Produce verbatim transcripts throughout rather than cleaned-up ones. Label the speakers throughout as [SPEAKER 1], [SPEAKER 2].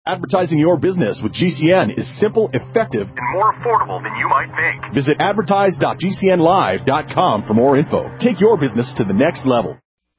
[SPEAKER 1] Advertising your business with G C N is simple, effective, and more affordable than you might think. Visit advertise dot g c n live dot com for more info. Take your business to the next level.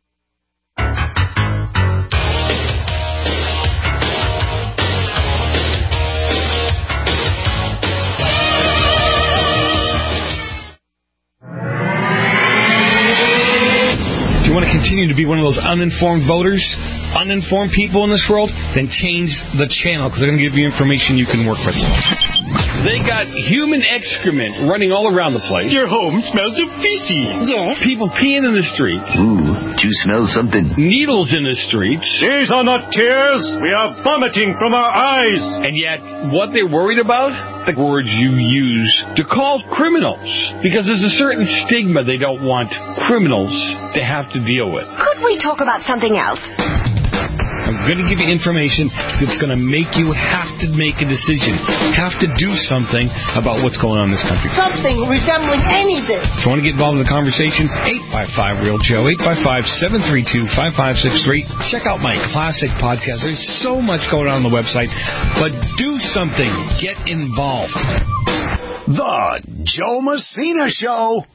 [SPEAKER 2] If you want to continue to be one of those uninformed voters, uninformed people in this world, then change the channel, because they're going to give you information you can work with. They got human excrement running all around the place.
[SPEAKER 3] Your home smells of feces.
[SPEAKER 4] Yes.
[SPEAKER 2] People peeing in the streets.
[SPEAKER 5] Ooh, do you smell something?
[SPEAKER 2] Needles in the streets.
[SPEAKER 3] These are not tears. We are vomiting from our eyes.
[SPEAKER 2] And yet, what they're worried about? The words you use to call criminals. Because there's a certain stigma they don't want criminals to have to deal with.
[SPEAKER 4] Could we talk about something else?
[SPEAKER 2] I'm going to give you information that's going to make you have to make a decision, have to do something about what's going on in this country.
[SPEAKER 6] Something resembling anything.
[SPEAKER 2] If you want to get involved in the conversation, eight five five, real Joe, eight five five, seven three two, five five six three. Check out my classic podcast. There's so much going on on the website, but do something. Get involved.
[SPEAKER 7] The Joe Messina Show.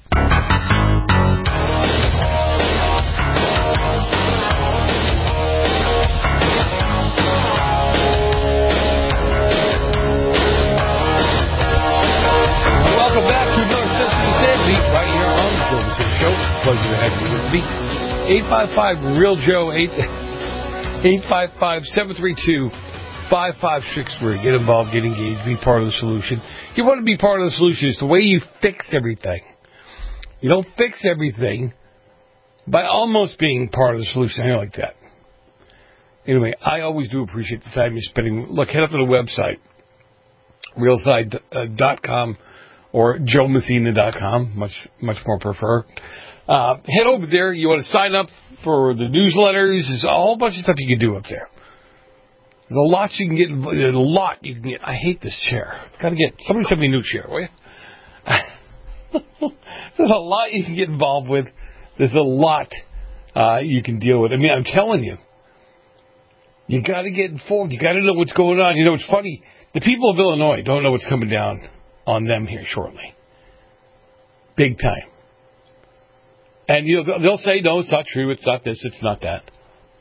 [SPEAKER 2] Pleasure to have you with me. eight five five, real Joe, eight five five, seven three two, five five six three. Get involved, get engaged, be part of the solution. You want to be part of the solution. It's the way you fix everything. You don't fix everything by almost being part of the solution. I like that. Anyway, I always do appreciate the time you're spending. Look, head up to the website, realside dot com or joe messina dot com, much, much more prefer. Uh, head over there. You want to sign up for the newsletters. There's a whole bunch of stuff you can do up there. There's a lot you can get. There's a lot you can get. I hate this chair. Got to get somebody send me a new chair, will you? There's a lot you can get involved with. There's a lot uh, you can deal with. I mean, I'm telling you, you got to get informed. You got to know what's going on. You know, it's funny. The people of Illinois don't know what's coming down on them here shortly. Big time. And you know, they'll say, no, it's not true, it's not this, it's not that.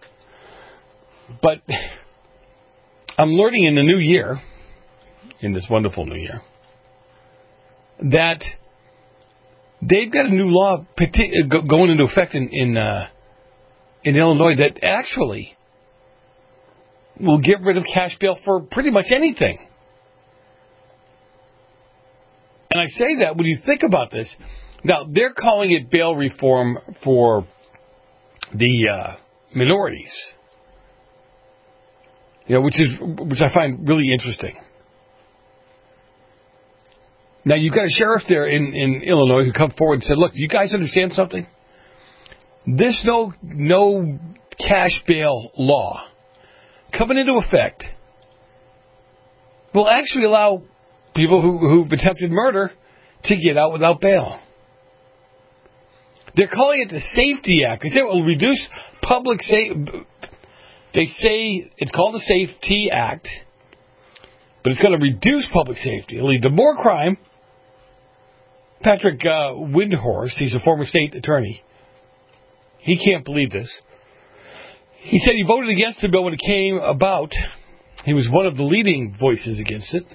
[SPEAKER 2] But I'm learning in the new year, in this wonderful new year, that they've got a new law going into effect in in, uh, in Illinois that actually will get rid of cash bail for pretty much anything. And I say that when you think about this. Now, they're calling it bail reform for the uh, minorities, you know, which is which I find really interesting. Now, you've got a sheriff there in, in Illinois who come forward and said, look, do you guys understand something? This no no cash bail law coming into effect will actually allow people who, who've attempted murder to get out without bail. They're calling it the Safety Act. They say it will reduce public safety. They say it's called the Safety Act, but it's going to reduce public safety. It'll lead to more crime. Patrick uh, Windhorst, he's a former state attorney. He can't believe this. He said he voted against the bill when it came about. He was one of the leading voices against it.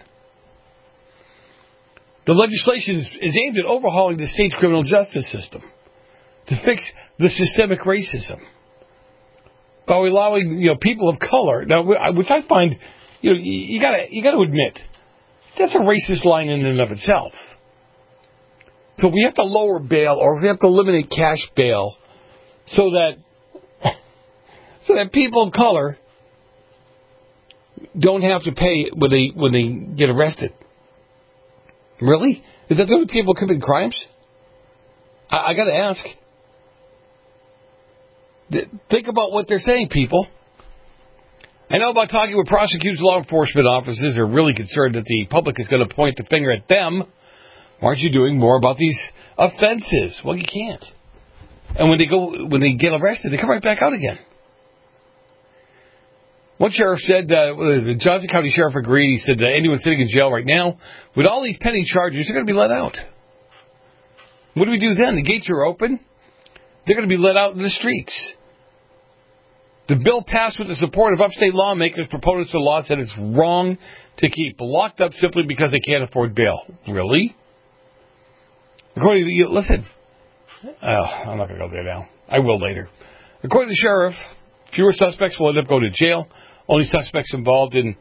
[SPEAKER 2] The legislation is, is aimed at overhauling the state's criminal justice system to fix the systemic racism by allowing, you know, people of color, now, which I find, you know, you gotta you gotta admit that's a racist line in and of itself. So we have to lower bail, or we have to eliminate cash bail, so that so that people of color don't have to pay when they when they get arrested. Really? Is that the only people commit crimes? I, I got to ask. Think about what they're saying, people. I know about talking with prosecutors, law enforcement officers. They're really concerned that the public is going to point the finger at them. Why aren't you doing more about these offenses? Well, you can't. And when they go, when they get arrested, they come right back out again. One sheriff said, uh, the Johnson County Sheriff agreed. He said that anyone sitting in jail right now, with all these pending charges, they're going to be let out. What do we do then? The gates are open. They're going to be let out in the streets. The bill passed with the support of upstate lawmakers. Proponents of the law said it's wrong to keep locked up simply because they can't afford bail. Really? According to you, listen. Oh, I'm not going to go there now. I will later. According to the sheriff, fewer suspects will end up going to jail. Only suspects involved in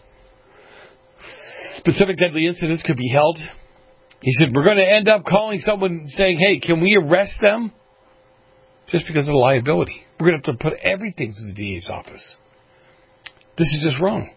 [SPEAKER 2] specific deadly incidents could be held. He said, we're going to end up calling someone saying, hey, can we arrest them? Just because of the liability. We're going to have to put everything through the D A's office. This is just wrong.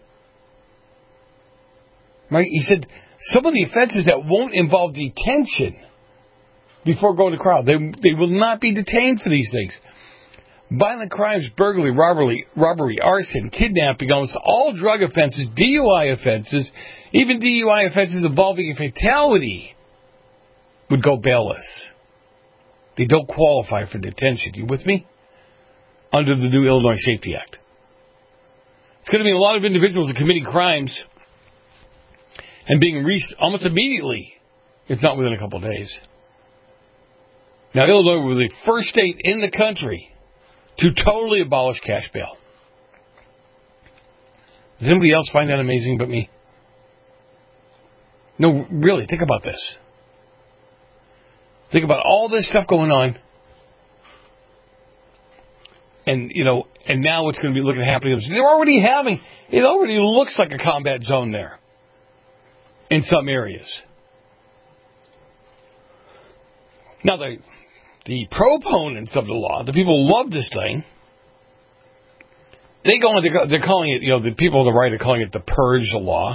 [SPEAKER 2] Right? He said, some of the offenses that won't involve detention before going to trial, they, they will not be detained for these things. Violent crimes, burglary, robbery, robbery, arson, kidnapping, almost all drug offenses, D U I offenses, even D U I offenses involving a fatality would go bailless. They don't qualify for detention. You with me? Under the new Illinois Safety Act. It's going to be a lot of individuals are committing crimes and being released almost immediately, if not within a couple of days. Now, Illinois was the first state in the country to totally abolish cash bail. Does anybody else find that amazing but me? No, really, think about this. Think about all this stuff going on. And, you know, and now it's going to be looking at happening. They're already having, it already looks like a combat zone there in some areas. Now, the, the proponents of the law, the people who love this thing, they go on, they're, they're calling it, you know, the people on the right are calling it the purge law.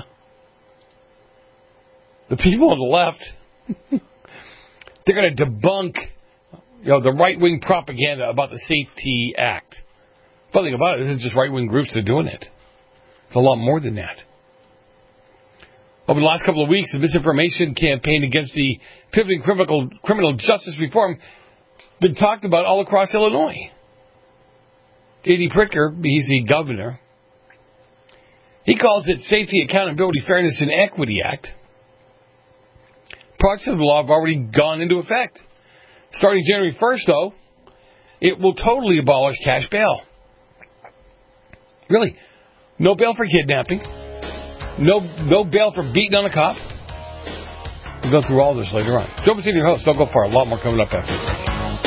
[SPEAKER 2] The people on the left, they're going to debunk, you know, the right-wing propaganda about the Safety Act. Funny thing about it is it's just right-wing groups that are doing it. It's a lot more than that. Over the last couple of weeks, the misinformation campaign against the pivoting criminal, criminal justice reform has been talked about all across Illinois. J D Pritzker, he's the governor. He calls it Safety, Accountability, Fairness, and Equity Act. Parts of the law have already gone into effect. Starting January first, though, it will totally abolish cash bail. Really. No bail for kidnapping. No no bail for beating on a cop. We'll go through all this later on. Joe Messina, your host. Don't go far. A lot more coming up after this.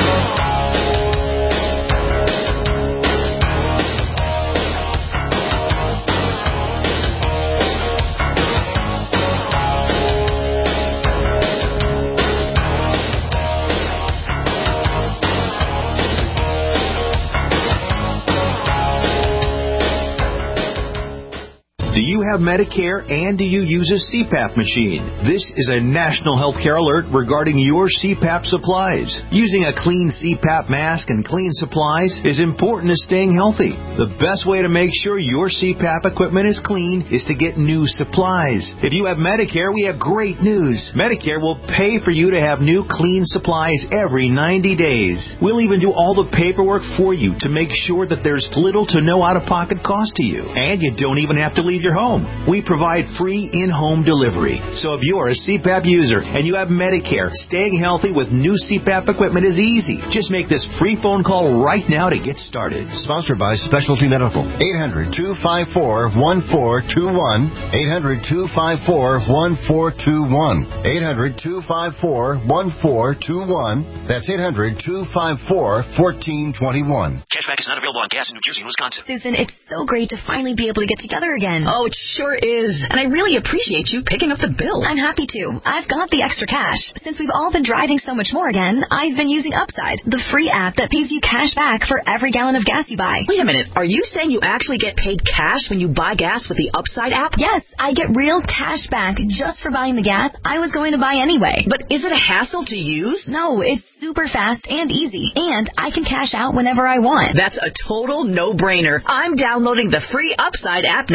[SPEAKER 8] Do you have Medicare and do you use a C PAP machine? This is a national healthcare alert regarding your C PAP supplies. Using a clean C PAP mask and clean supplies is important to staying healthy. The best way to make sure your C PAP equipment is clean is to get new supplies. If you have Medicare, we have great news. Medicare will pay for you to have new clean supplies every ninety days. We'll even do all the paperwork for you to make sure that there's little to no out-of-pocket cost to you. And you don't even have to leave your home. We provide free in-home delivery. So if you're a C PAP user and you have Medicare, staying healthy with new C PAP equipment is easy. Just make this free phone call right now to get started.
[SPEAKER 9] Sponsored by Specialty Medical. eight hundred, two five four, one four two one. eight hundred, two five four, one four two one. eight hundred, two five four, one four two one. That's eight hundred, two five four, one four two one.
[SPEAKER 10] Cashback is not available on gas in New Jersey and Wisconsin.
[SPEAKER 4] Susan, it's so great to finally be able to get together again.
[SPEAKER 6] Oh, it sure is. And I really appreciate you picking up the bill.
[SPEAKER 4] I'm happy to. I've got the extra cash. Since we've all been driving so much more again, I've been using Upside, the free app that pays you cash back for every gallon of gas you buy.
[SPEAKER 6] Wait a minute. Are you saying you actually get paid cash when you buy gas with the Upside app?
[SPEAKER 4] Yes, I get real cash back just for buying the gas I was going to buy anyway.
[SPEAKER 6] But is it a hassle to use?
[SPEAKER 4] No, it's super fast and easy, and I can cash out whenever I want.
[SPEAKER 6] That's a total no-brainer. I'm downloading the free Upside app now.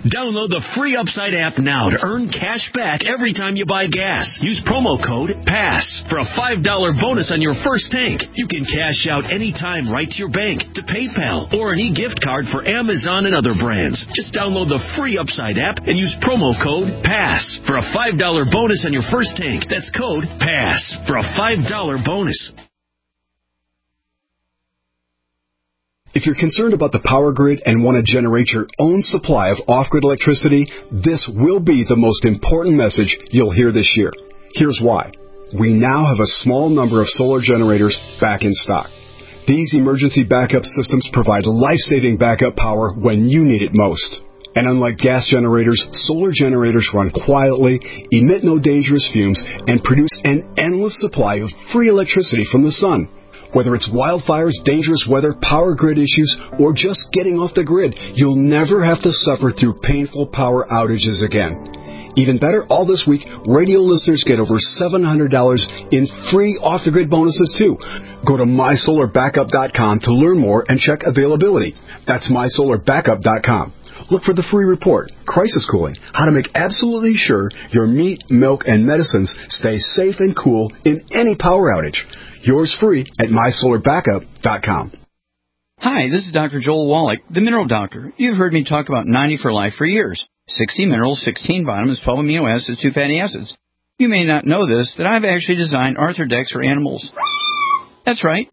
[SPEAKER 10] Download the free Upside app now to earn cash back every time you buy gas. Use promo code PASS for a five dollars bonus on your first tank. You can cash out anytime right to your bank, to PayPal, or an e-gift card for Amazon and other brands. Just download the free Upside app and use promo code PASS for a five dollars bonus on your first tank. That's code PASS for a five dollars bonus.
[SPEAKER 11] If you're concerned about the power grid and want to generate your own supply of off-grid electricity, this will be the most important message you'll hear this year. Here's why. We now have a small number of solar generators back in stock. These emergency backup systems provide life-saving backup power when you need it most. And unlike gas generators, solar generators run quietly, emit no dangerous fumes, and produce an endless supply of free electricity from the sun. Whether it's wildfires, dangerous weather, power grid issues, or just getting off the grid, you'll never have to suffer through painful power outages again. Even better, all this week, radio listeners get over seven hundred dollars in free off-the-grid bonuses, too. Go to my solar backup dot com to learn more and check availability. That's my solar backup dot com. Look for the free report, Crisis Cooling, how to make absolutely sure your meat, milk, and medicines stay safe and cool in any power outage. Yours free at my solar backup dot com.
[SPEAKER 12] Hi, this is Doctor Joel Wallach, the Mineral Doctor. You've heard me talk about ninety for Life for years. sixty minerals, sixteen vitamins, twelve amino acids, two fatty acids. You may not know this, that I've actually designed Arthrodex for animals. That's right.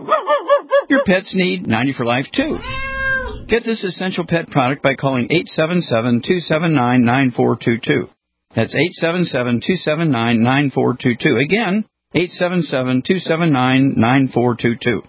[SPEAKER 12] Your pets need ninety for Life, too. Get this essential pet product by calling eight seven seven, two seven nine, nine four two two. That's eight seven seven, two seven nine, nine four two two. Again, eight seven seven, two seven nine, nine four two two.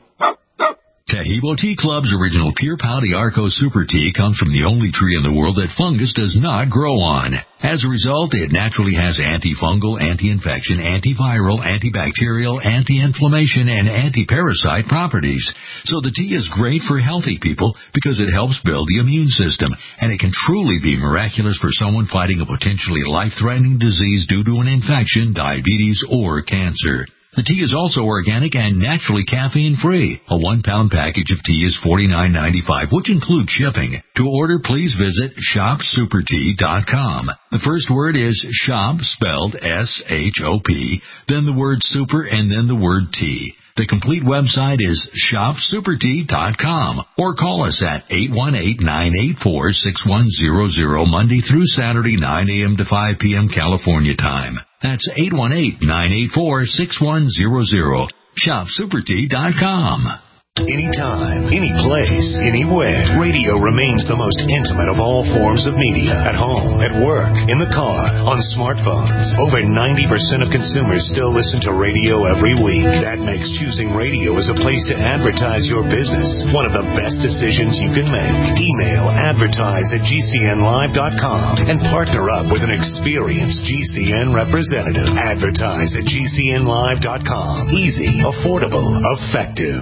[SPEAKER 13] Tahibo Tea Club's original Pure Pau Arco Super Tea comes from the only tree in the world that fungus does not grow on. As a result, it naturally has antifungal, anti-infection, antiviral, antibacterial, anti-inflammation, and anti-parasite properties. So the tea is great for healthy people because it helps build the immune system, and it can truly be miraculous for someone fighting a potentially life-threatening disease due to an infection, diabetes, or cancer. The tea is also organic and naturally caffeine-free. A one-pound package of tea is forty-nine ninety-five, which includes shipping. To order, please visit shop super tea dot com. The first word is shop, spelled S H O P, then the word super, and then the word tea. The complete website is shop super tea dot com, or call us at eight one eight, nine eight four, six one zero zero Monday through Saturday, nine a.m. to five p.m. California time. That's eight one eight, nine eight four, six one zero zero. shop super tea dot com.
[SPEAKER 7] Anytime, any place, anywhere, radio remains the most intimate of all forms of media. At home, at work, in the car, on smartphones. Over ninety percent of consumers still listen to radio every week. That makes choosing radio as a place to advertise your business one of the best decisions you can make. Email advertise at G C N live dot com and partner up with an experienced G C N representative. Advertise at G C N live dot com. Easy, affordable, effective.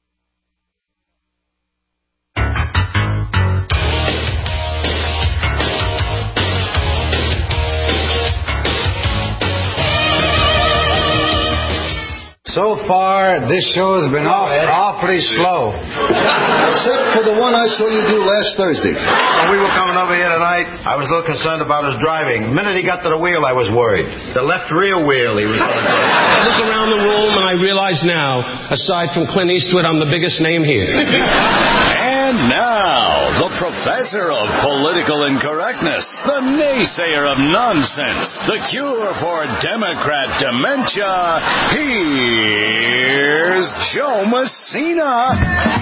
[SPEAKER 14] So far, this show has been off, awfully slow.
[SPEAKER 15] Except for the one I saw you do last Thursday.
[SPEAKER 16] When we were coming over here tonight, I was a little concerned about his driving. The minute he got to the wheel, I was worried. The left rear wheel, he was going to
[SPEAKER 17] I look around the room and I realize now, aside from Clint Eastwood, I'm the biggest name here.
[SPEAKER 18] And now, the professor of political incorrectness, the naysayer of nonsense, the cure for Democrat dementia, here's Joe Messina.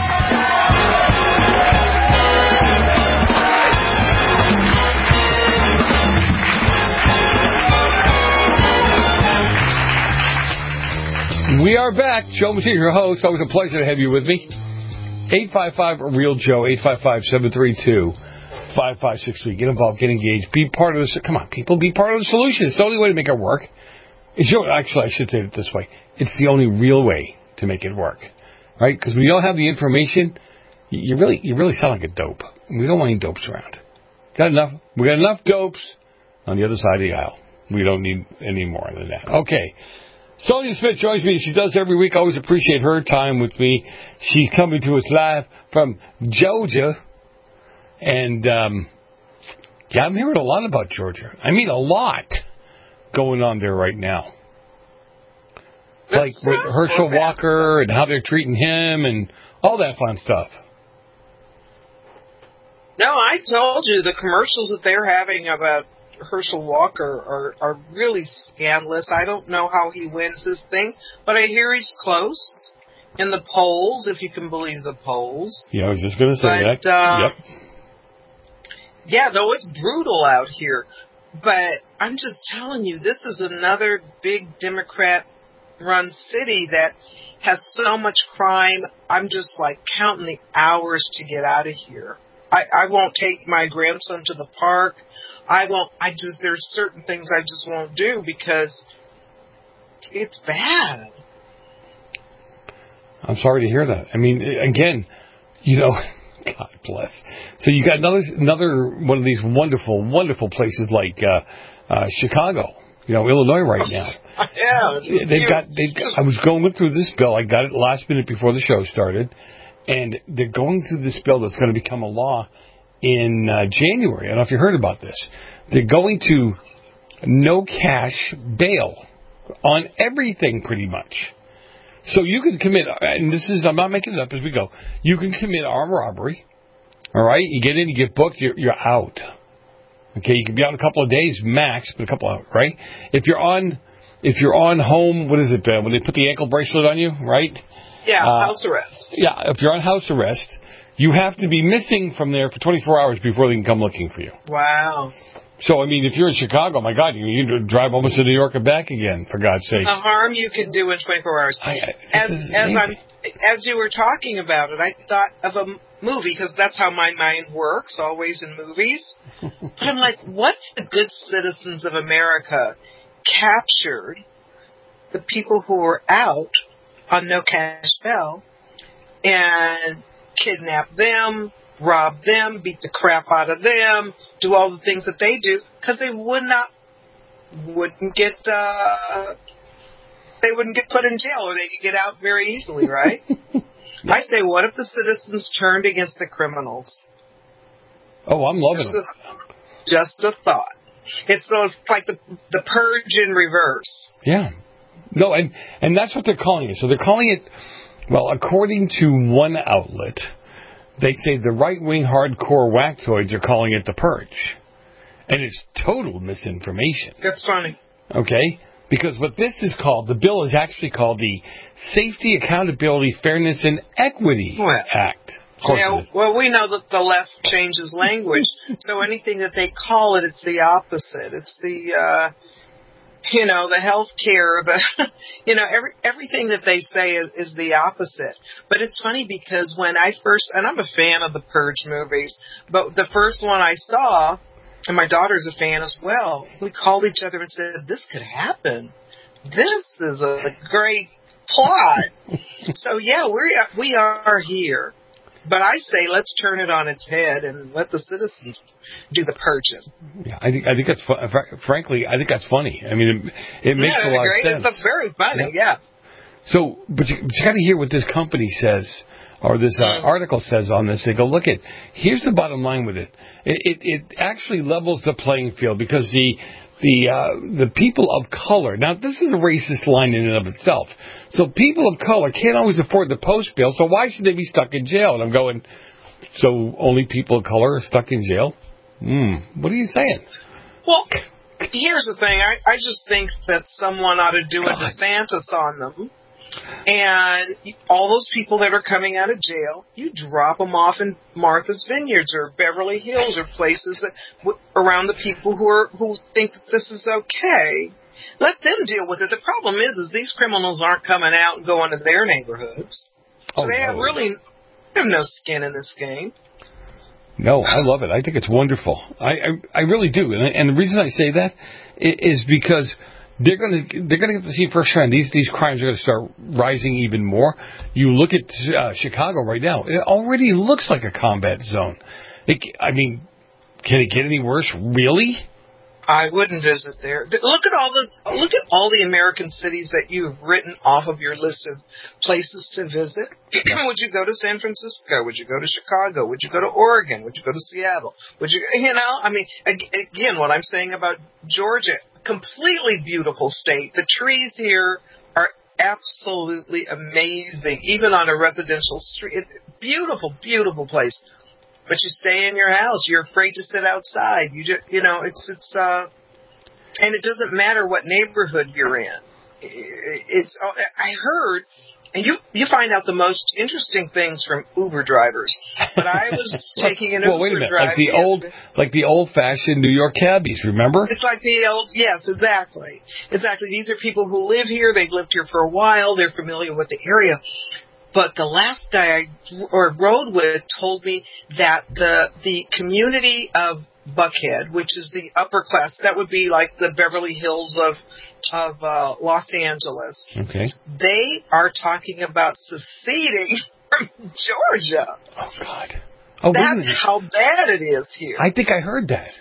[SPEAKER 2] We are back. Joe Messina, your host. Always a pleasure to have you with me. eight five five, real Joe, eight five five, seven three two, five five six three. Get involved, get engaged, be part of the... Come on, people, be part of the solution. It's the only way to make it work. It's your, actually, I should say it this way. It's the only real way to make it work. Right? Because when you don't have the information, you really you really sound like a dope. We don't want any dopes around. Got enough? We got enough dopes on the other side of the aisle. We don't need any more than that. Okay. Sonia Smith joins me. She does every week. I always appreciate her time with me. She's coming to us live from Georgia. And um, Yeah, I'm hearing a lot about Georgia. I mean, a lot going on there right now. Like with Herschel Walker and how they're treating him and all that fun stuff.
[SPEAKER 19] No, I told you the commercials that they're having about Herschel Walker are, are really scandalous. I don't know how he wins this thing, but I hear he's close in the polls, if you can believe the polls.
[SPEAKER 2] Yeah, I was just going to say
[SPEAKER 19] but,
[SPEAKER 2] that.
[SPEAKER 19] Uh,
[SPEAKER 2] yep.
[SPEAKER 19] Yeah, though it's brutal out here. But I'm just telling you, this is another big Democrat-run city that has so much crime. I'm just like counting the hours to get out of here. I, I won't take my grandson to the park. I won't. I just there's certain things I just won't do because it's bad.
[SPEAKER 2] I'm sorry to hear that. I mean, again, you know, God bless. So you got another another one of these wonderful, wonderful places like uh, uh, Chicago, you know, Illinois right now.
[SPEAKER 19] Yeah,
[SPEAKER 2] they've got. They've got. I was going through this bill. I got it last minute before the show started, and they're going through this bill that's going to become a law in uh, January. I don't know if you heard about this. They're going to no cash bail on everything, pretty much. So you can commit, and this is, I'm not making it up as we go, you can commit armed robbery, all right? You get in, you get booked, you're, you're out. Okay, you can be out a couple of days max, but a couple of, right? If you're on, if you're on home, what is it, Ben? When they put the ankle bracelet on you, right?
[SPEAKER 19] Yeah,
[SPEAKER 2] uh,
[SPEAKER 19] house arrest.
[SPEAKER 2] Yeah, if you're on house arrest, you have to be missing from there for twenty-four hours before they can come looking for you.
[SPEAKER 19] Wow.
[SPEAKER 2] So, I mean, if you're in Chicago, my God, you, you drive almost to New York and back again, for God's sake.
[SPEAKER 19] The harm you can do in twenty-four hours.
[SPEAKER 2] I, I,
[SPEAKER 19] as as I'm as you were talking about it, I thought of a movie, because that's how my mind works, always in movies. But I'm like, what if the good citizens of America captured the people who were out on no cash bail and kidnapped them, rob them, beat the crap out of them, do all the things that they do, because they would not, wouldn't get, uh, they wouldn't get put in jail, or they could get out very easily, right? Yeah. I say, what if the citizens turned against the criminals?
[SPEAKER 2] Oh, I'm loving
[SPEAKER 19] just
[SPEAKER 2] it.
[SPEAKER 19] A, just a thought. It's, it's like the the purge in reverse.
[SPEAKER 2] Yeah. No, and, and that's what they're calling it. So they're calling it, well, according to one outlet, they say the right-wing hardcore whacktoids are calling it the purge. And it's total misinformation.
[SPEAKER 19] That's funny.
[SPEAKER 2] Okay? Because what this is called, the bill is actually called the Safety, Accountability, Fairness, and Equity well, Act. Of course
[SPEAKER 19] yeah,
[SPEAKER 2] it is.
[SPEAKER 19] Well, we know that the left changes language. So anything that they call it, it's the opposite. It's the, uh, you know, the health care, the, you know, every, everything that they say is, is the opposite. But it's funny because when I first, and I'm a fan of the Purge movies, but the first one I saw, and my daughter's a fan as well, we called each other and said, this could happen. This is a great plot. So, yeah, we're, we are here. But I say let's turn it on its head and let the citizens do the purging.
[SPEAKER 2] Yeah, I think I think that's fu- frankly I think that's funny. I mean, it, it makes
[SPEAKER 19] yeah,
[SPEAKER 2] a lot
[SPEAKER 19] great.
[SPEAKER 2] of sense.
[SPEAKER 19] It's very funny, yeah.
[SPEAKER 2] yeah. So, but you, you got to hear what this company says, or this uh, mm. article says on this. They go, look at here's the bottom line with it. It, it, it actually levels the playing field because the the uh, the people of color. Now, this is a racist line in and of itself. So people of color can't always afford the post bill. So why should they be stuck in jail? And I'm going, so only people of color are stuck in jail? Hmm. What are you saying?
[SPEAKER 19] Well, here's the thing. I, I just think that someone ought to do God. a DeSantis on them. And all those people that are coming out of jail, you drop them off in Martha's Vineyards or Beverly Hills or places that w- around the people who are who think that this is okay. Let them deal with it. The problem is, is these criminals aren't coming out and going to their neighborhoods. So oh, they have no. really they have no skin in this game.
[SPEAKER 2] No, I love it. I think it's wonderful. I I, I really do. And, and the reason I say that is because They're going to they're going to get to see firsthand. These these crimes are going to start rising even more. You look at uh, Chicago right now; it already looks like a combat zone. It, I mean, can it get any worse? Really?
[SPEAKER 19] I wouldn't visit there. Look at all the look at all the American cities that you've written off of your list of places to visit. Would you go to San Francisco? Would you go to Chicago? Would you go to Oregon? Would you go to Seattle? Would you, you know, I mean, again, what I'm saying about Georgia, completely beautiful state. The trees here are absolutely amazing, even on a residential street. Beautiful, beautiful place. But you stay in your house. You're afraid to sit outside. You just, you know, it's it's uh, and it doesn't matter what neighborhood you're in. It's I heard, and you you find out the most interesting things from Uber drivers. But I was taking an
[SPEAKER 2] well,
[SPEAKER 19] Uber
[SPEAKER 2] wait a minute,
[SPEAKER 19] drive
[SPEAKER 2] like the old, like the old-fashioned New York cabbies. Remember?
[SPEAKER 19] It's like the old, yes, exactly, exactly. These are people who live here. They've lived here for a while. They're familiar with the area. But the last guy I or rode with told me that the the community of Buckhead, which is the upper class, that would be like the Beverly Hills of of uh, Los Angeles.
[SPEAKER 2] Okay.
[SPEAKER 19] They are talking about seceding from Georgia.
[SPEAKER 2] Oh God! Oh,
[SPEAKER 19] that's how bad it is here.
[SPEAKER 2] I think I heard that.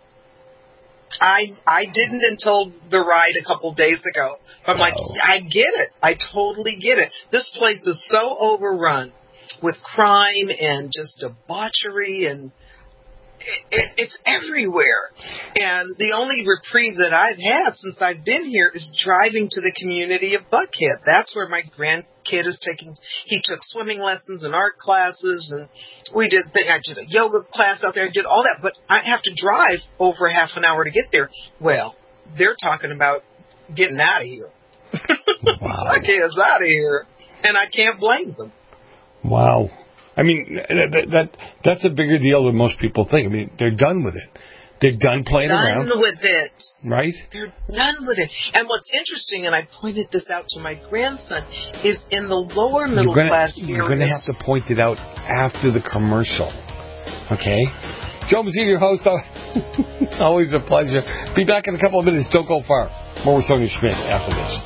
[SPEAKER 19] I I didn't until the ride a couple days ago. I'm like, I get it. I totally get it. This place is so overrun with crime and just debauchery, and it, it, it's everywhere. And the only reprieve that I've had since I've been here is driving to the community of Buckhead. That's where my grandkid is taking. He took swimming lessons and art classes, and we did. I did a yoga class out there. I did all that, but I have to drive over half an hour to get there. Well, they're talking about getting out of here.
[SPEAKER 2] Wow.
[SPEAKER 19] I can't out of here, and I can't blame them.
[SPEAKER 2] Wow. I mean, that, that that's a bigger deal than most people think. I mean, they're done with it. They're done playing
[SPEAKER 19] done
[SPEAKER 2] around.
[SPEAKER 19] Done with it.
[SPEAKER 2] Right?
[SPEAKER 19] They're done with it. And what's interesting, and I pointed this out to my grandson, is in the lower middle
[SPEAKER 2] you're gonna,
[SPEAKER 19] class
[SPEAKER 2] areas. You're
[SPEAKER 19] going
[SPEAKER 2] to have to point it out after the commercial. Okay? Joe Mazzini, your host. Always a pleasure. Be back in a couple of minutes. Don't go far. More with Sonia Schmidt after this.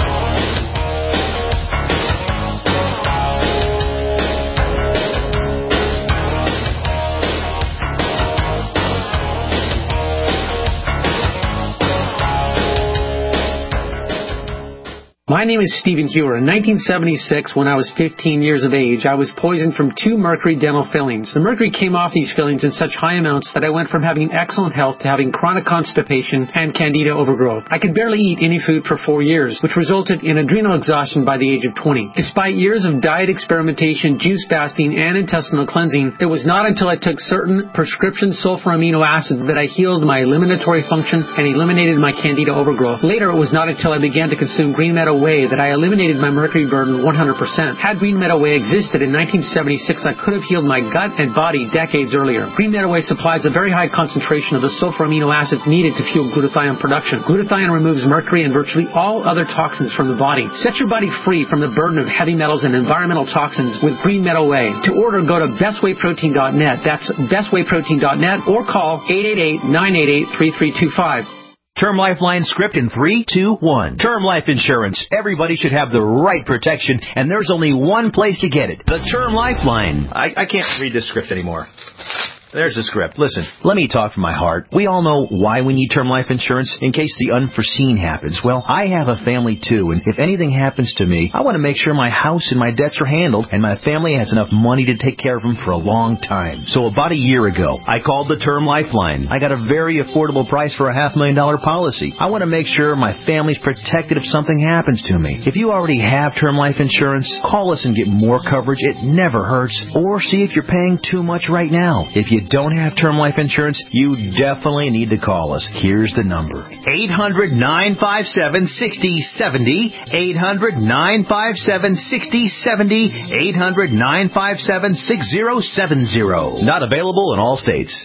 [SPEAKER 20] My name is Stephen Hewer. In nineteen seventy-six, when I was fifteen years of age, I was poisoned from two mercury dental fillings. The mercury came off these fillings in such high amounts that I went from having excellent health to having chronic constipation and candida overgrowth. I could barely eat any food for four years, which resulted in adrenal exhaustion by the age of twenty. Despite years of diet experimentation, juice fasting, and intestinal cleansing, it was not until I took certain prescription sulfur amino acids that I healed my eliminatory function and eliminated my candida overgrowth. Later, it was not until I began to consume Green Meadow Way that I eliminated my mercury burden one hundred percent. Had Green Meadow Way existed in nineteen seventy-six, I could have healed my gut and body decades earlier. Green Meadow Way supplies a very high concentration of the sulfur amino acids needed to fuel glutathione production. Glutathione removes mercury and virtually all other toxins from the body. Set your body free from the burden of heavy metals and environmental toxins with Green Meadow Way. To order, go to best way protein dot net. That's best way protein dot net or call eight eight eight, nine eight eight, three three two five.
[SPEAKER 8] Term Lifeline script in three, two, one. Term life insurance. Everybody should have the right protection, and there's only one place to get it. The Term Lifeline. I, I can't read this script anymore. There's the script. Listen, let me talk from my heart. We all know why we need term life insurance, in case the unforeseen happens. Well, I have a family too, and if anything happens to me, I want to make sure my house and my debts are handled, and my family has enough money to take care of them for a long time. So about a year ago, I called the Term Lifeline. I got a very affordable price for a half million dollar policy. I want to make sure my family's protected if something happens to me. If you already have term life insurance, call us and get more coverage. It never hurts. Or see if you're paying too much right now. If you don't have term life insurance, you definitely need to call us. Here's the number. eight hundred, nine five seven, six zero seven zero. eight hundred, nine five seven, six zero seven zero. eight hundred, nine five seven, six zero seven zero. Not available in all states.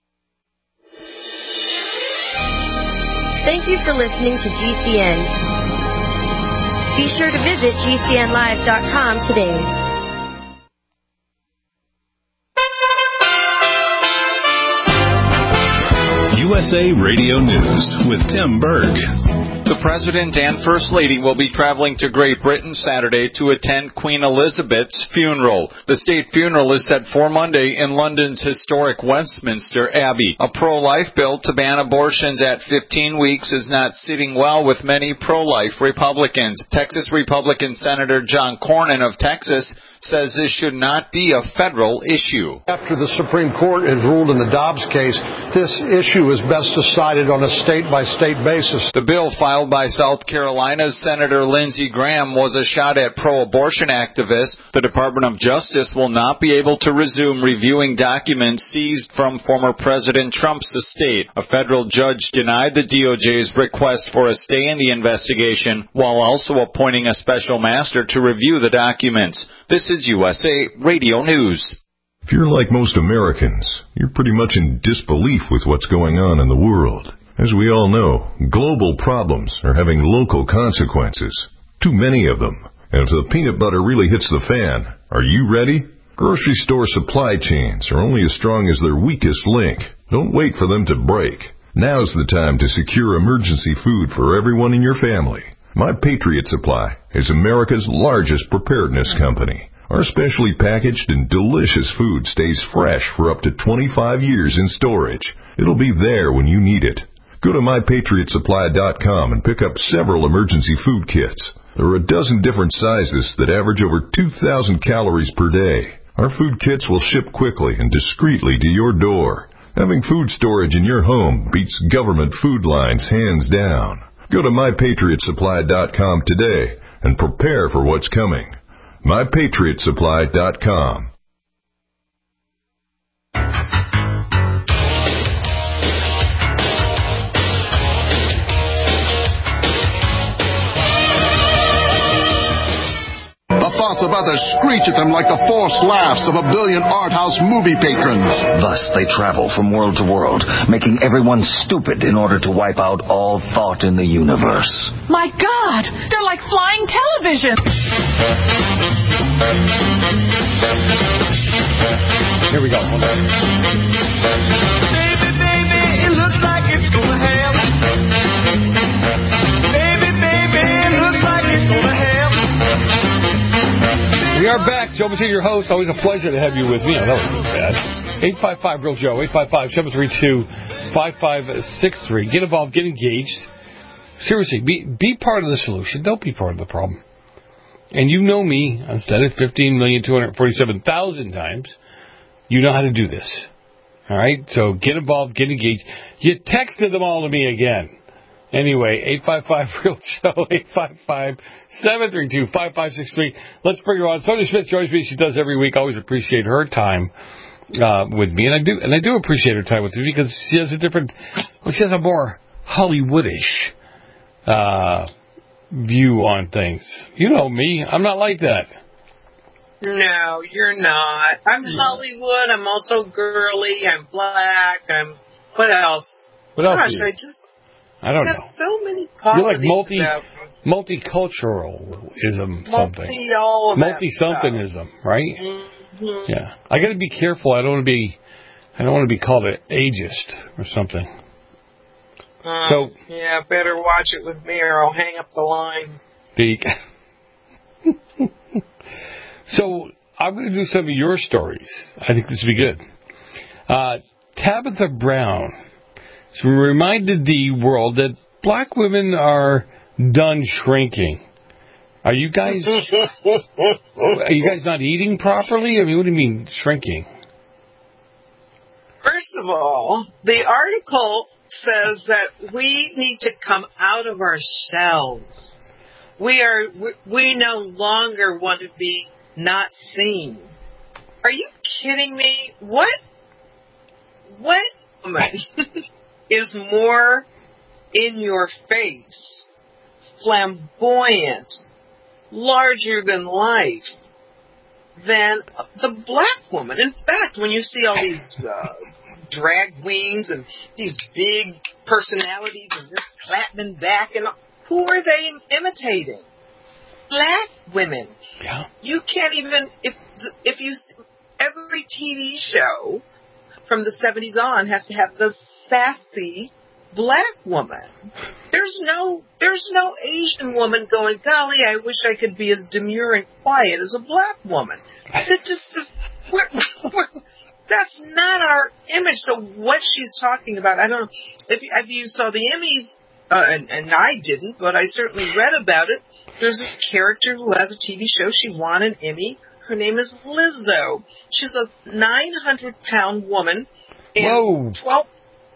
[SPEAKER 21] Thank you for listening to G C N. Be sure to visit G C N live dot com today.
[SPEAKER 18] U S A Radio News with Tim Berg.
[SPEAKER 1] The President and First Lady will be traveling to Great Britain Saturday to attend Queen Elizabeth's funeral. The state funeral is set for Monday in London's historic Westminster Abbey. A pro-life bill to ban abortions at fifteen weeks is not sitting well with many pro-life Republicans. Texas Republican Senator John Cornyn of Texas says this should not be a federal issue.
[SPEAKER 22] After the Supreme Court has ruled in the Dobbs case, this issue is best decided on a state-by-state basis.
[SPEAKER 1] The bill filed by South Carolina's Senator Lindsey Graham was a shot at pro-abortion activists. The Department of Justice will not be able to resume reviewing documents seized from former President Trump's estate. A federal judge denied the D O J's request for a stay in the investigation, while also appointing a special master to review the documents. This is U S A Radio News.
[SPEAKER 23] If you're like most Americans, you're pretty much in disbelief with what's going on in the world. As we all know, global problems are having local consequences. Too many of them. And if the peanut butter really hits the fan, are you ready? Grocery store supply chains are only as strong as their weakest link. Don't wait for them to break. Now's the time to secure emergency food for everyone in your family. My Patriot Supply is America's largest preparedness company. Our specially packaged and delicious food stays fresh for up to twenty-five years in storage. It'll be there when you need it. Go to my patriot supply dot com and pick up several emergency food kits. There are a dozen different sizes that average over two thousand calories per day. Our food kits will ship quickly and discreetly to your door. Having food storage in your home beats government food lines hands down. Go to my patriot supply dot com today and prepare for what's coming. my patriot supply dot com.
[SPEAKER 24] The thoughts of others screech at them like the forced laughs of a billion art house movie patrons.
[SPEAKER 5] Thus they travel from world to world, making everyone stupid in order to wipe out all thought in the universe.
[SPEAKER 25] My God! They're like flying television!
[SPEAKER 2] Here we go. Hold on.
[SPEAKER 26] Baby, baby, it looks like it's gonna happen. Baby, baby, it looks like it's gonna happen.
[SPEAKER 2] We are back. Joe Matino, your host. Always a pleasure to have you with me. I know it's bad. eight five five, real Joe. eight five five, seven three two, five five six three. Get involved. Get engaged. Seriously, be be part of the solution. Don't be part of the problem. And you know me. I've said it fifteen million two hundred forty-seven thousand times. You know how to do this. All right? So get involved. Get engaged. You texted them all to me again. Anyway, eight five five, real Joe, eight five five, seven three two, five five six three. Let's bring her on. Sonia Smith joins me. She does every week. Always appreciate her time uh, with me. And I do and I do appreciate her time with me because she has a different, well, she has a more Hollywoodish uh, view on things. You know me. I'm not like that.
[SPEAKER 19] No, you're not. I'm Hollywood. I'm also girly. I'm black. I'm, what else?
[SPEAKER 2] What else?
[SPEAKER 19] Gosh, I just...
[SPEAKER 2] I don't
[SPEAKER 19] have
[SPEAKER 2] know.
[SPEAKER 19] so many
[SPEAKER 2] You're like
[SPEAKER 19] qualities
[SPEAKER 2] multi multiculturalism something.
[SPEAKER 19] Multi all of
[SPEAKER 2] multi somethingism, right?
[SPEAKER 19] Mm-hmm.
[SPEAKER 2] Yeah. I got to be careful. I don't want to be. I don't want to be called an ageist or something.
[SPEAKER 19] Uh,
[SPEAKER 2] so
[SPEAKER 19] yeah, better watch it with me, or I'll hang up the line.
[SPEAKER 2] The so I'm going to do some of your stories. I think this would be good. Uh, Tabitha Brown. So we reminded the world that black women are done shrinking. Are you guys are you guys not eating properly? I mean, what do you mean shrinking?
[SPEAKER 19] First of all, the article says that we need to come out of our shells. We are we no longer want to be not seen. Are you kidding me? What what woman is more in your face, flamboyant, larger than life than the black woman? In fact, when you see all these uh, drag queens and these big personalities and just clapping back, and who are they imitating? Black women.
[SPEAKER 2] Yeah.
[SPEAKER 19] You can't even, if if you, every T V show from the seventies on has to have the sassy black woman. There's no, there's no Asian woman going, golly, I wish I could be as demure and quiet as a black woman. It just, just we're, we're, that's not our image. So what she's talking about, I don't know if you, if you saw the Emmys, uh, and, and I didn't, but I certainly read about it. There's this character who has a T V show. She won an Emmy. Her name is Lizzo. She's a nine hundred pound woman. And
[SPEAKER 2] Whoa.
[SPEAKER 19] twelve.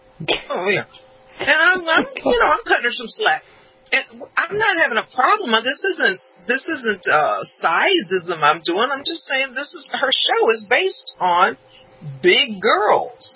[SPEAKER 19] Oh yeah. And I'm, I'm, you know, I'm cutting her some slack. And I'm not having a problem. This isn't, this isn't uh, sizeism I'm doing. I'm just saying this is, her show is based on big girls.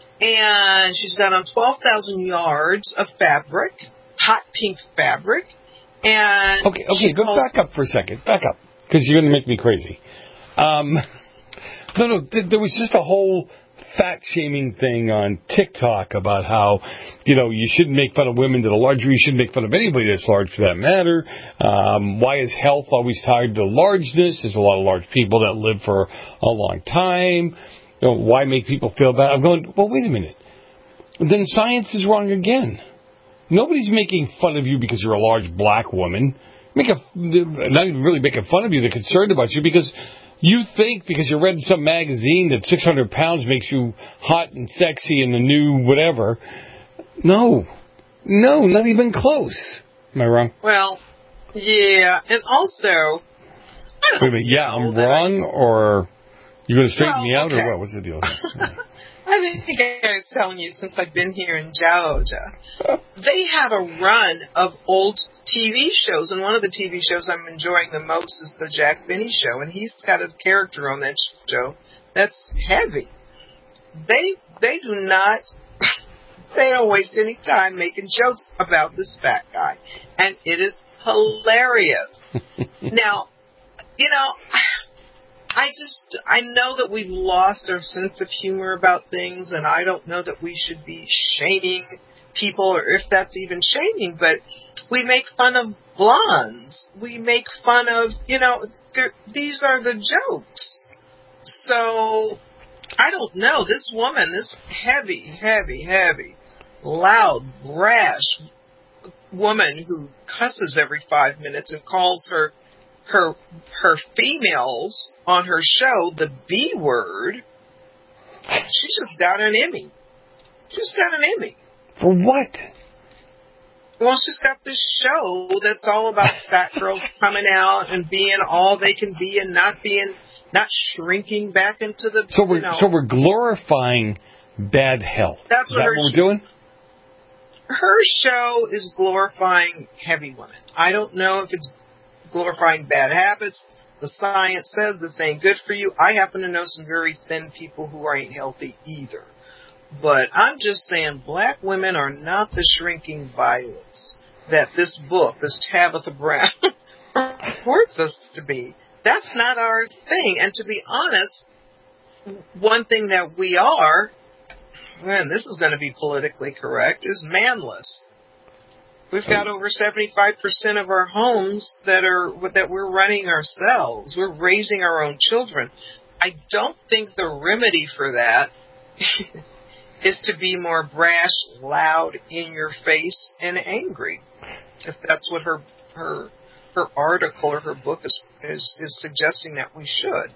[SPEAKER 19] And she's got on twelve thousand yards of fabric, hot pink fabric. And
[SPEAKER 2] okay, okay, go calls, back up for a second. Back up, because you're going to make me crazy. Um, no, no, th- there was just a whole fat-shaming thing on TikTok about how, you know, you shouldn't make fun of women that are larger. You shouldn't make fun of anybody that's large for that matter. Um, why is health always tied to largeness? There's a lot of large people that live for a long time. You know, why make people feel bad? I'm going, well, wait a minute. Then science is wrong again. Nobody's making fun of you because you're a large black woman. Make a, not even really making fun of you. They're concerned about you because you think because you read in some magazine that six hundred pounds makes you hot and sexy and the new whatever. No. No, not even close. Am I wrong?
[SPEAKER 19] Well, yeah. And also, I don't
[SPEAKER 2] Wait a minute. Yeah, I'm wrong, I... or you going to straighten
[SPEAKER 19] well,
[SPEAKER 2] me out,
[SPEAKER 19] okay.
[SPEAKER 2] or what? What's the deal?
[SPEAKER 19] I think I was telling you since I've been here in Georgia. They have a run of old T V shows, and one of the T V shows I'm enjoying the most is the Jack Benny Show, and he's got a character on that show that's heavy. They they do not, they don't waste any time making jokes about this fat guy, and it is hilarious. Now, you know, I just, I know that we've lost our sense of humor about things, and I don't know that we should be shaming people, or if that's even shaming, but we make fun of blondes. We make fun of, you know, these are the jokes. So, I don't know. This woman, this heavy, heavy, heavy, loud, brash woman who cusses every five minutes and calls her her her females on her show the B word, she just got an Emmy. She's got an Emmy.
[SPEAKER 2] For what?
[SPEAKER 19] Well, she's got this show that's all about fat girls coming out and being all they can be and not being, not shrinking back into the,
[SPEAKER 2] so we're,
[SPEAKER 19] you know.
[SPEAKER 2] So we're glorifying bad health.
[SPEAKER 19] That's what,
[SPEAKER 2] is that
[SPEAKER 19] her
[SPEAKER 2] what we're doing?
[SPEAKER 19] Her show is glorifying heavy women. I don't know if it's glorifying bad habits. The science says this ain't good for you. I happen to know some very thin people who ain't healthy either. But I'm just saying black women are not the shrinking violets that this book, this Tabitha Brown, reports us to be. That's not our thing. And to be honest, one thing that we are, and this is going to be politically correct, is manless. We've got over seventy-five percent of our homes that are that we're running ourselves. We're raising our own children. I don't think the remedy for that is to be more brash, loud, in your face, and angry. If that's what her her her article or her book is is, is suggesting that we should.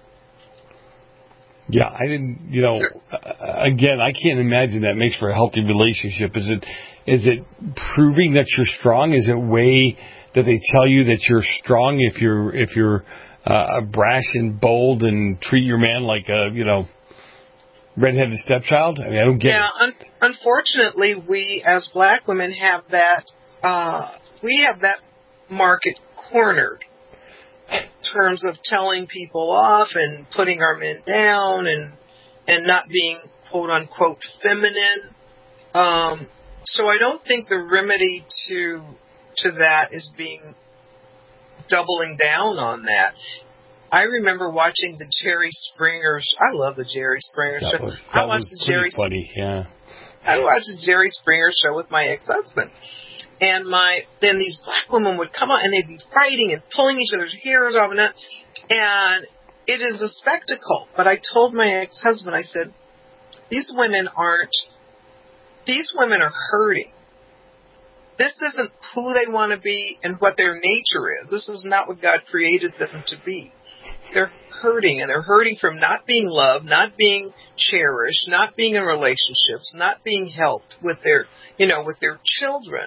[SPEAKER 2] Yeah, I didn't, you know, uh, again, I can't imagine that makes for a healthy relationship. Is it, is it proving that you're strong? Is it way that they tell you that you're strong if you're, if you're uh, brash and bold and treat your man like a, you know, redheaded stepchild? I mean, I don't get
[SPEAKER 19] yeah,
[SPEAKER 2] it.
[SPEAKER 19] Un- unfortunately, we as black women have that, uh, we have that market cornered. In terms of telling people off and putting our men down and and not being quote unquote feminine. Um, so I don't think the remedy to to that is being doubling down on that. I remember watching the Jerry Springer. I love the Jerry Springer
[SPEAKER 2] that
[SPEAKER 19] show.
[SPEAKER 2] Was, that
[SPEAKER 19] I watched
[SPEAKER 2] was
[SPEAKER 19] the Jerry.
[SPEAKER 2] Funny, yeah.
[SPEAKER 19] I watched the Jerry Springer show with my ex-husband. And my then these black women would come out and they'd be fighting and pulling each other's hairs off and that. And it is a spectacle. But I told my ex-husband, I said, these women aren't, these women are hurting. this isn't who they want to be and what their nature is. This is not what God created them to be. They're hurting, and they're hurting from not being loved, not being cherished, not being in relationships, not being helped with their, you know, with their children.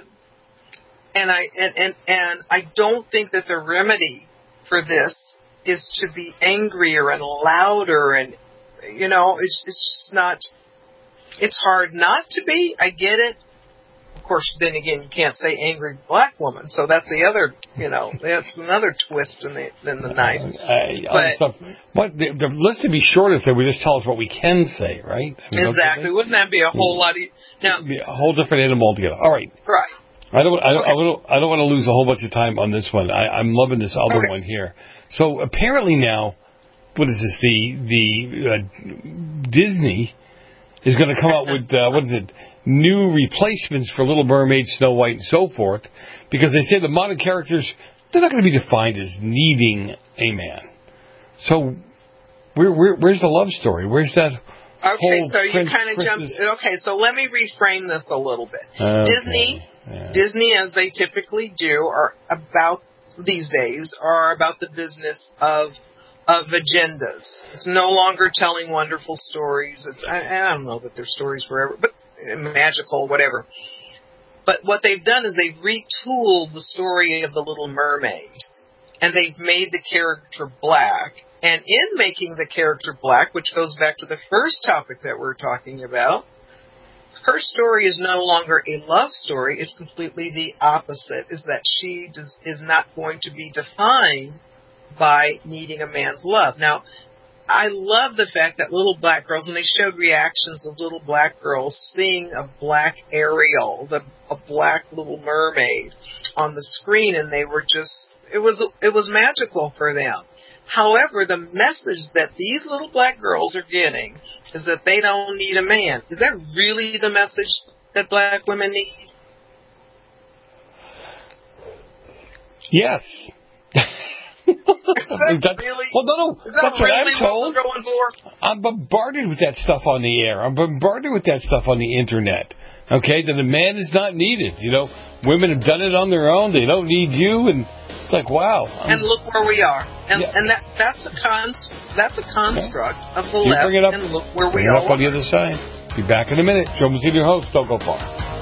[SPEAKER 19] And I and, and, and I don't think that the remedy for this is to be angrier and louder, and you know, it's it's just not. It's hard not to be. I get it. Of course, then again, you can't say angry black woman, so that's the other, you know, that's another twist in the in the knife.
[SPEAKER 2] Uh, but, but the, the list would be shorter if they would just tell us what we can say, right? I mean,
[SPEAKER 19] exactly. Wouldn't that be a whole lot of now?
[SPEAKER 2] Be a whole different animal altogether. All right.
[SPEAKER 19] Right.
[SPEAKER 2] I don't. I don't.
[SPEAKER 19] Okay.
[SPEAKER 2] I don't, I don't want to lose a whole bunch of time on this one. I, I'm loving this other
[SPEAKER 19] okay.
[SPEAKER 2] one here. So apparently now, what is this? The the uh, Disney is going to come out with uh, what is it? New replacements for Little Mermaid, Snow White, and so forth, because they say the modern characters, they're not going to be defined as needing a man. So where, where where's the love story? Where's that?
[SPEAKER 19] Okay,
[SPEAKER 2] whole
[SPEAKER 19] so you
[SPEAKER 2] Prince,
[SPEAKER 19] kind of jumped. Okay, so let me reframe this a little bit.
[SPEAKER 2] Okay.
[SPEAKER 19] Disney,
[SPEAKER 2] yeah.
[SPEAKER 19] Disney, as they typically do, are about these days are about the business of of agendas. It's no longer telling wonderful stories. It's I, I don't know that they're stories forever, but magical, whatever. But what they've done is they've retooled the story of the Little Mermaid, and they've made the character black. And in making the character black, which goes back to the first topic that we're talking about, her story is no longer a love story. It's completely the opposite, is that she does, is not going to be defined by needing a man's love. Now, I love the fact that little black girls, when they showed reactions of little black girls seeing a black Ariel, the, a black Little Mermaid on the screen, and they were just, it was, it was magical for them. However, the message that these little black girls are getting is that they don't need a man. Is that really the message that black women need?
[SPEAKER 2] Yes.
[SPEAKER 19] Is that
[SPEAKER 2] that,
[SPEAKER 19] really?
[SPEAKER 2] Well, no, no.
[SPEAKER 19] Is that
[SPEAKER 2] That's what
[SPEAKER 19] really
[SPEAKER 2] I'm told.
[SPEAKER 19] What we're going for?
[SPEAKER 2] I'm bombarded with that stuff on the air. I'm bombarded with that stuff on the internet. Okay, that the man is not needed. You know, women have done it on their own. They don't need you, and it's like, wow. I'm,
[SPEAKER 19] and look where we are. And
[SPEAKER 2] yeah.
[SPEAKER 19] and that that's a cons that's a construct okay. of the
[SPEAKER 2] you
[SPEAKER 19] left.
[SPEAKER 2] Bring it up,
[SPEAKER 19] and look where
[SPEAKER 2] bring
[SPEAKER 19] we
[SPEAKER 2] it
[SPEAKER 19] are.
[SPEAKER 2] up on the other side. Be back in a minute. Joe Mazzini, your host. Don't go far.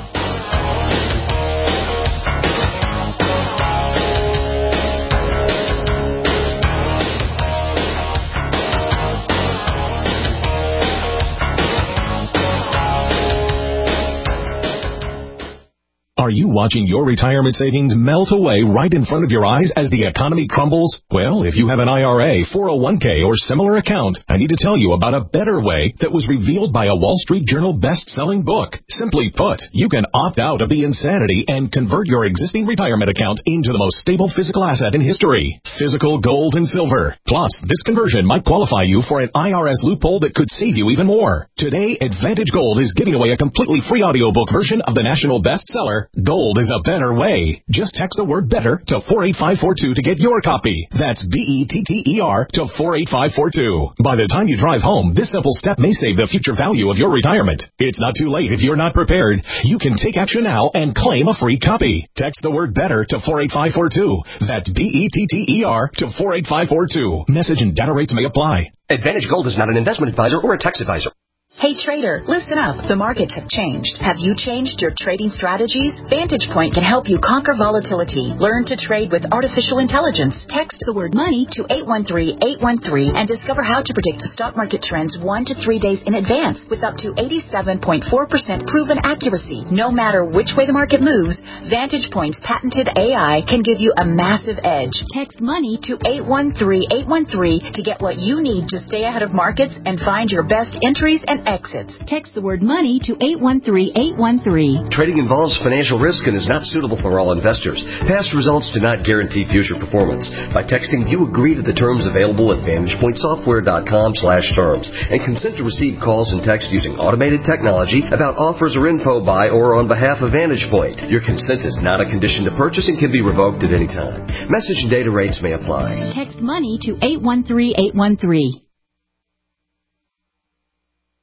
[SPEAKER 3] Are you watching your retirement savings melt away right in front of your eyes as the economy crumbles? Well, if you have an I R A, four oh one k, or similar account, I need to tell you about a better way that was revealed by a Wall Street Journal best-selling book. Simply put, you can opt out of the insanity and convert your existing retirement account into the most stable physical asset in history, physical gold and silver. Plus, this conversion might qualify you for an I R S loophole that could save you even more. Today, Advantage Gold is giving away a completely free audiobook version of the national bestseller, Gold is a Better Way. Just text the word better to four eight five four two to get your copy. That's B E T T E R to four eight five four two. By the time you drive home, this simple step may save the future value of your retirement. It's not too late if you're not prepared. You can take action now and claim a free copy. Text the word better to four eight five four two. That's B E T T E R to four eight five four two. Message and data rates may apply.
[SPEAKER 4] Advantage Gold is not an investment advisor or a tax advisor.
[SPEAKER 6] Hey trader, listen up. The markets have changed. Have you changed your trading strategies? Vantage Point can help you conquer volatility. Learn to trade with artificial intelligence. Text the word money to eight one three eight one three and discover how to predict the stock market trends one to three days in advance with up to eighty-seven point four percent proven accuracy. No matter which way the market moves, Vantage Point's patented A I can give you a massive edge. Text money to eight one three eight one three to get what you need to stay ahead of markets and find your best entries and exits. Text the word money to eight one three eight one three.
[SPEAKER 4] Trading involves financial risk and is not suitable for all investors. Past results do not guarantee future performance. By texting, you agree to the terms available at vantage point software dot com slash terms and consent to receive calls and texts using automated technology about offers or info by or on behalf of Vantage Point. Your consent is not a condition to purchase and can be revoked at any time. Message and data rates may apply.
[SPEAKER 6] Text money to eight one three eight one three.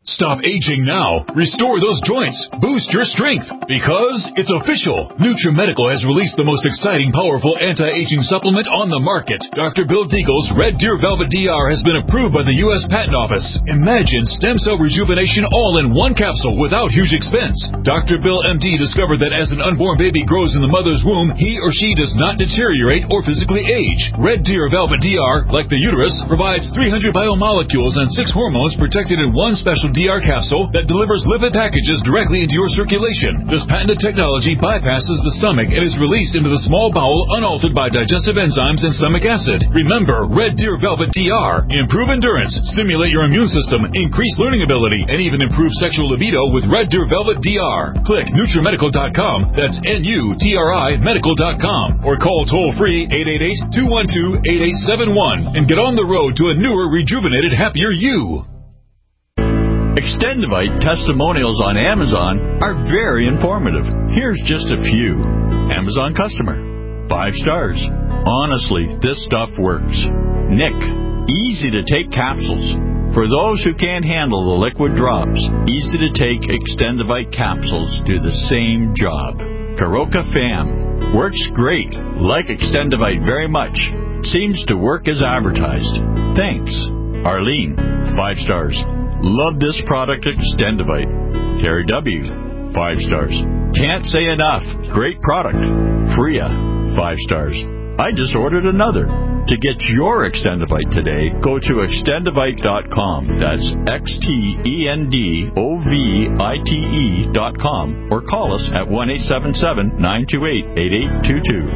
[SPEAKER 7] Stop aging now. Restore those joints. Boost your strength. Because it's official. NutriMedical has released the most exciting, powerful anti-aging supplement on the market. Doctor Bill Deagle's Red Deer Velvet D R has been approved by the U S Patent Office. Imagine stem cell rejuvenation all in one capsule without huge expense. Doctor Bill M D discovered that as an unborn baby grows in the mother's womb, he or she does not deteriorate or physically age. Red Deer Velvet D R, like the uterus, provides three hundred biomolecules and six hormones protected in one special D R capsule that delivers lipid packages directly into your circulation. This patented technology bypasses the stomach and is released into the small bowel unaltered by digestive enzymes and stomach acid. Remember, Red Deer Velvet D R. Improve endurance, stimulate your immune system, increase learning ability, and even improve sexual libido with Red Deer Velvet D R. Click NutriMedical dot com. That's N U T R I medical dot com. Or call toll-free eight eight eight, two one two, eight eight seven one and get on the road to a newer, rejuvenated, happier you.
[SPEAKER 9] Extendivite testimonials on Amazon are very informative. Here's just a few. Amazon customer. Five stars. Honestly, this stuff works. Nick. Easy to take capsules. For those who can't handle the liquid drops, easy to take Extendivite capsules do the same job. Karoka Fam. Works great. Like Extendivite very much. Seems to work as advertised. Thanks. Arlene. Five stars. Love this product, Extendivite. Terry W. Five stars. Can't say enough. Great product. Freya. Five stars. I just ordered another. To get your Extendivite today, go to extendivite dot com. That's X T E N D O V I T E dot com. Or call us at one eight seven seven, nine two eight, eight eight two two.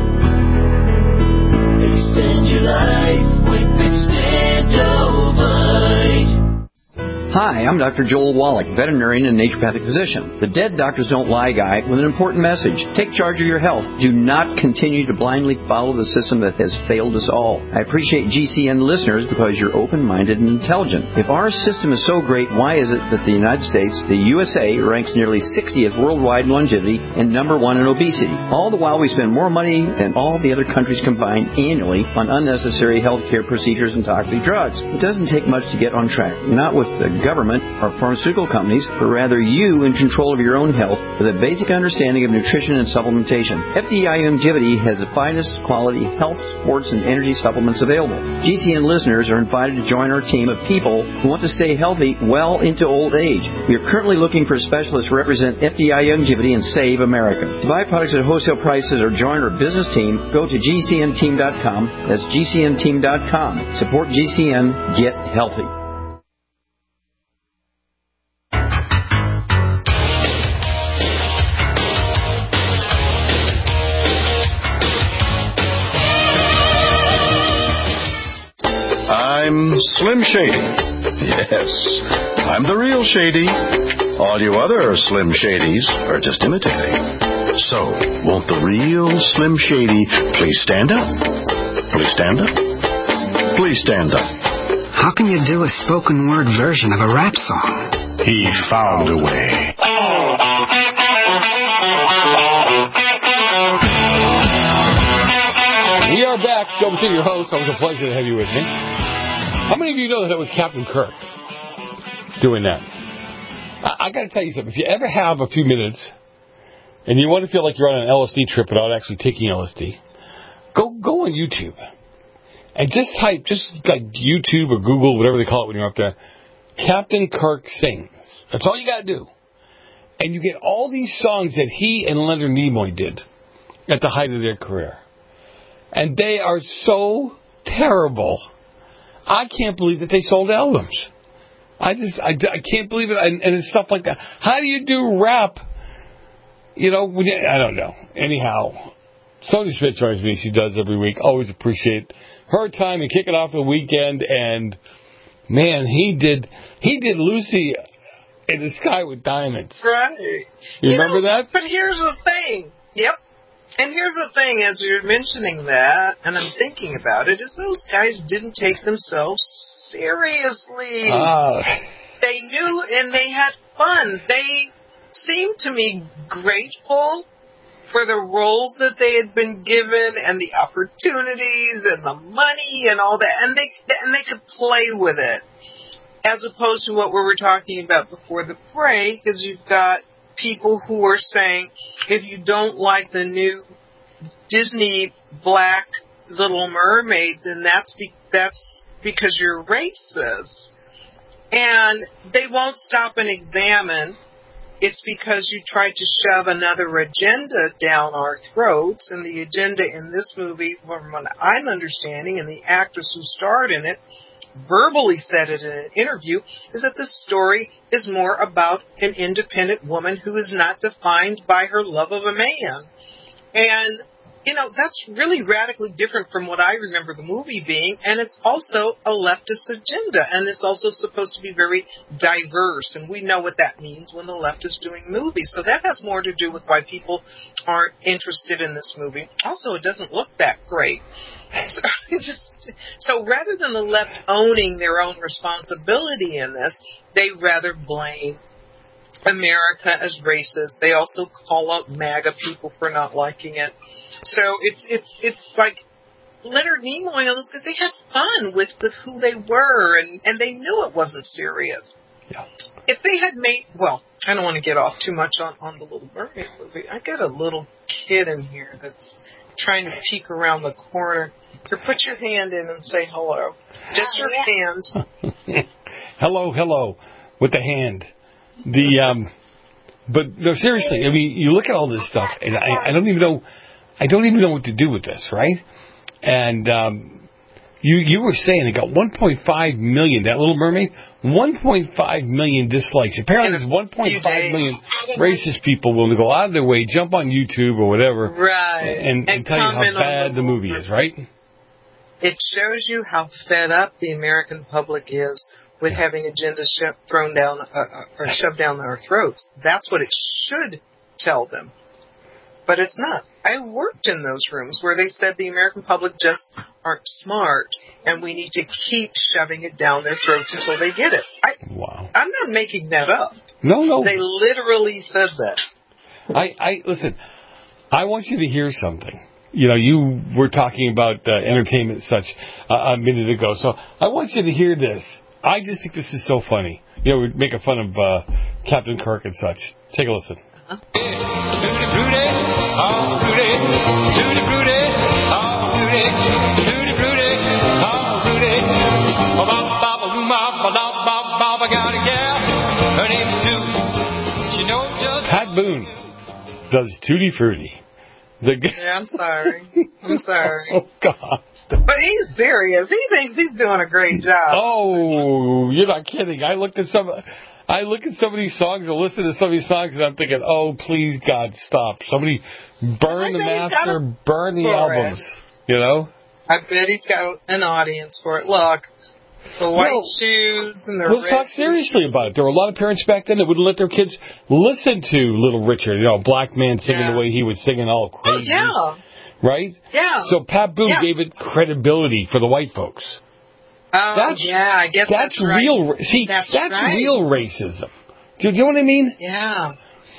[SPEAKER 10] Extend your life with Extendivite.
[SPEAKER 11] Hi, I'm Doctor Joel Wallach, veterinarian and naturopathic physician. The Dead Doctors Don't Lie guy with an important message. Take charge of your health. Do not continue to blindly follow the system that has failed us all. I appreciate G C N listeners because you're open-minded and intelligent. If our system is so great, why is it that the United States, the U S A, ranks nearly sixtieth worldwide in longevity and number one in obesity? All the while we spend more money than all the other countries combined annually on unnecessary healthcare procedures and toxic drugs. It doesn't take much to get on track. Not with the government or pharmaceutical companies, but rather you in control of your own health with a basic understanding of nutrition and supplementation. F D I Longevity has the finest quality health, sports, and energy supplements available. G C N listeners are invited to join our team of people who want to stay healthy well into old age. We are currently looking for specialists to represent F D I Longevity and Save America. To buy products at wholesale prices or join our business team, go to G C N team dot com. That's G C N team dot com. Support G C N. Get healthy.
[SPEAKER 12] I'm Slim Shady. Yes, I'm the real Shady. All you other Slim Shadys are just imitating. So, won't the real Slim Shady please stand up? Please stand up? Please stand up.
[SPEAKER 13] How can you do a spoken word version of a rap song?
[SPEAKER 12] He found a way.
[SPEAKER 2] We are back. Joe Messina, your host. Always a pleasure to have you with me. How many of you know that it was Captain Kirk doing that? I, I got to tell you something. If you ever have a few minutes and you want to feel like you're on an L S D trip without actually taking L S D, go go on YouTube and just type, just like YouTube or Google, whatever they call it when you're up there, Captain Kirk sings. That's all you got to do. And you get all these songs that he and Leonard Nimoy did at the height of their career. And they are so terrible. I can't believe that they sold albums. I just, I, I can't believe it. And, and it's stuff like that. How do you do rap? You know, when you, I don't know. Anyhow, Sonia Schmidt joins me. She does every week. Always appreciate her time and kicking off the weekend. And man, he did, he did Lucy in the Sky with Diamonds.
[SPEAKER 19] Right.
[SPEAKER 2] You,
[SPEAKER 19] you
[SPEAKER 2] remember
[SPEAKER 19] know,
[SPEAKER 2] that?
[SPEAKER 19] But here's the thing. Yep. And here's the thing, as you're mentioning that, and I'm thinking about it, is those guys didn't take themselves seriously.
[SPEAKER 2] Ah.
[SPEAKER 19] They knew and they had fun. They seemed to me grateful for the roles that they had been given and the opportunities and the money and all that, and they and they could play with it. as opposed to what we were talking about before the break, is you've got people who are saying, if you don't like the new Disney Black Little Mermaid, then that's be- that's because you're racist. And they won't stop and examine. It's because you tried to shove another agenda down our throats, and the agenda in this movie, from what I'm understanding, and the actress who starred in it verbally said it in an interview, is that the story is more about an independent woman who is not defined by her love of a man. And, you know, that's really radically different from what I remember the movie being, and it's also a leftist agenda, and it's also supposed to be very diverse, and we know what that means when the left is doing movies. So that has more to do with why people aren't interested in this movie. Also, it doesn't look that great. So, just, so rather than the left owning their own responsibility in this, they rather blame America as racist. They also call out MAGA people for not liking it. So it's it's it's like Leonard Nimoy and those guys, they had fun with, with who they were, and, and they knew it wasn't serious.
[SPEAKER 2] Yeah.
[SPEAKER 19] If they had made, well, I don't want to get off too much on, on the Little Mermaid movie. I got a little kid in here that's trying to peek around the corner. Here, put your hand in and say hello. Just your hand.
[SPEAKER 2] Hello, hello, with the hand. The um, but no, seriously. I mean, you look at all this stuff, and I, I don't even know. I don't even know what to do with this, right? And um, you you were saying it got one point five million. That Little Mermaid, one point five million dislikes. Apparently, there's one point five million racist people willing to go out of their way, jump on YouTube or whatever,
[SPEAKER 19] right,
[SPEAKER 2] and, and, and tell you how bad the, the movie is, right?
[SPEAKER 19] It shows you how fed up the American public is with having agendas sho- thrown down uh, or shoved down our throats. That's what it should tell them. But it's not. I worked in those rooms where they said the American public just aren't smart, and we need to keep shoving it down their throats until they get it. I,
[SPEAKER 2] wow.
[SPEAKER 19] I'm not making that up.
[SPEAKER 2] No, no.
[SPEAKER 19] They literally said that.
[SPEAKER 2] I, I listen, I want you to hear something. You know, you were talking about uh, entertainment and such uh, a minute ago, so I want you to hear this. I just think this is so funny. You know, we're making fun of uh, Captain Kirk and such. Take a listen.
[SPEAKER 26] Uh-huh. Tutti frutti, oh frutti, tutti frutti, oh frutti, tutti frutti, oh frutti. Ba ba ba ba ba ba ba ba ba. Got a gal, her name's Sue. She knows just.
[SPEAKER 2] Pat Boone does Tutti Frutti. The g-
[SPEAKER 19] yeah, I'm sorry. I'm sorry.
[SPEAKER 2] Oh God.
[SPEAKER 19] But he's serious. He thinks he's doing a great job.
[SPEAKER 2] Oh, you're not kidding. I looked at some. I look at some of these songs or listen to some of these songs, and I'm thinking, oh, please, God, stop. Somebody burn the master, burn the albums. It. You know?
[SPEAKER 19] I bet he's got an audience for it. Look, the white
[SPEAKER 2] well,
[SPEAKER 19] shoes and the
[SPEAKER 2] let's
[SPEAKER 19] red
[SPEAKER 2] talk seriously
[SPEAKER 19] shoes.
[SPEAKER 2] about it. There were a lot of parents back then that wouldn't let their kids listen to Little Richard, you know, a black man singing
[SPEAKER 19] yeah.
[SPEAKER 2] the way he was singing, all crazy.
[SPEAKER 19] Oh, yeah.
[SPEAKER 2] Right?
[SPEAKER 19] Yeah.
[SPEAKER 2] So Pat Boone
[SPEAKER 19] yeah.
[SPEAKER 2] gave it credibility for the white folks.
[SPEAKER 19] Oh,
[SPEAKER 2] that's,
[SPEAKER 19] yeah, I guess
[SPEAKER 2] that's,
[SPEAKER 19] that's right.
[SPEAKER 2] real. See,
[SPEAKER 19] that's,
[SPEAKER 2] that's
[SPEAKER 19] right.
[SPEAKER 2] real racism. Do you know what I mean?
[SPEAKER 19] Yeah.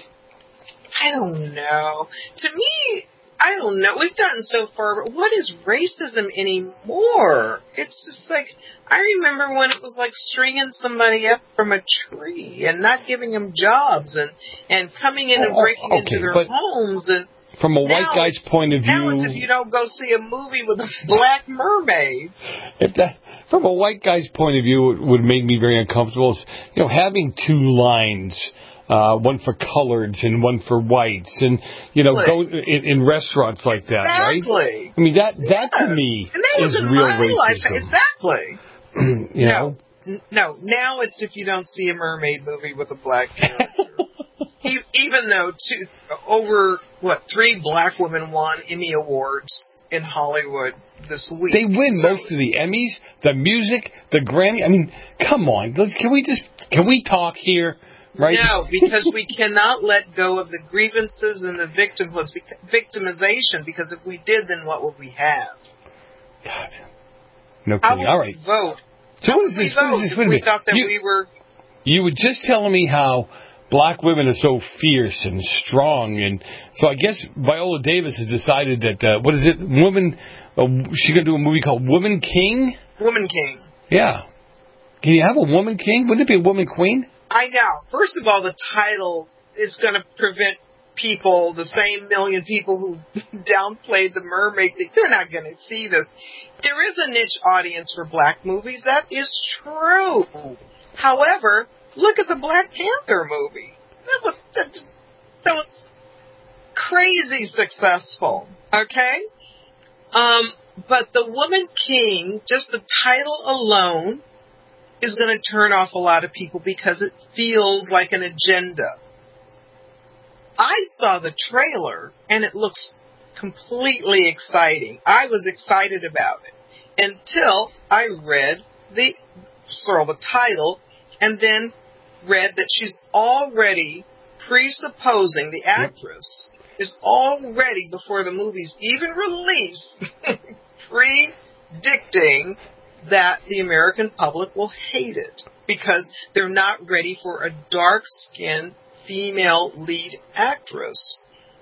[SPEAKER 19] I don't know. To me, I don't know. We've gotten so far, but what is racism anymore? It's just like, I remember when it was like stringing somebody up from a tree and not giving them jobs and, and coming in and
[SPEAKER 2] oh,
[SPEAKER 19] breaking
[SPEAKER 2] okay,
[SPEAKER 19] into their homes. And
[SPEAKER 2] from a white guy's point of view...
[SPEAKER 19] Now it's if you don't go see a movie with a black mermaid.
[SPEAKER 2] If that... From a white guy's point of view, it would make me very uncomfortable. Is, you know, having two lines, uh, one for coloreds and one for whites, and you know,
[SPEAKER 19] exactly.
[SPEAKER 2] go in, in restaurants like that,
[SPEAKER 19] exactly.
[SPEAKER 2] right? I mean, that that
[SPEAKER 19] yes.
[SPEAKER 2] to me
[SPEAKER 19] and that
[SPEAKER 2] is
[SPEAKER 19] was in
[SPEAKER 2] real
[SPEAKER 19] my
[SPEAKER 2] racism.
[SPEAKER 19] Life. Exactly.
[SPEAKER 2] you
[SPEAKER 19] no,
[SPEAKER 2] know?
[SPEAKER 19] n- no. Now it's if you don't see a mermaid movie with a black character. he, even though two, over what three black women won Emmy awards in Hollywood this week.
[SPEAKER 2] They win
[SPEAKER 19] so,
[SPEAKER 2] most of the Emmys, the music, the Grammy. I mean, come on. Let's, can we just, can we talk here? Right?
[SPEAKER 19] No, because we cannot let go of the grievances and the victimhoods, victimization, because if we did, then what would we have?
[SPEAKER 2] God. No
[SPEAKER 19] How
[SPEAKER 2] kidding.
[SPEAKER 19] would
[SPEAKER 2] All right.
[SPEAKER 19] we vote?
[SPEAKER 2] So
[SPEAKER 19] How
[SPEAKER 2] what
[SPEAKER 19] would
[SPEAKER 2] is
[SPEAKER 19] we
[SPEAKER 2] this? What
[SPEAKER 19] vote
[SPEAKER 2] is this?
[SPEAKER 19] if
[SPEAKER 2] Wait a
[SPEAKER 19] we
[SPEAKER 2] minute.
[SPEAKER 19] thought that
[SPEAKER 2] you,
[SPEAKER 19] we were...
[SPEAKER 2] You were just telling me how black women are so fierce and strong, and so I guess Viola Davis has decided that, uh, what is it, woman, uh, she's going to do a movie called Woman King?
[SPEAKER 19] Woman King.
[SPEAKER 2] Yeah. Can you have a woman king? Wouldn't it be a woman queen?
[SPEAKER 19] I know. First of all, the title is going to prevent people, the same million people who downplayed the mermaid thing, they're not going to see this. There is a niche audience for black movies. That is true. However, look at the Black Panther movie. That was, that, that was crazy successful. Okay? Um, but the Woman King, just the title alone, is going to turn off a lot of people because it feels like an agenda. I saw the trailer, and it looks completely exciting. I was excited about it until I read the sort of the title and then read that she's already presupposing, the actress yep. is already, before the movie's even released, predicting that the American public will hate it because they're not ready for a dark-skinned female lead actress.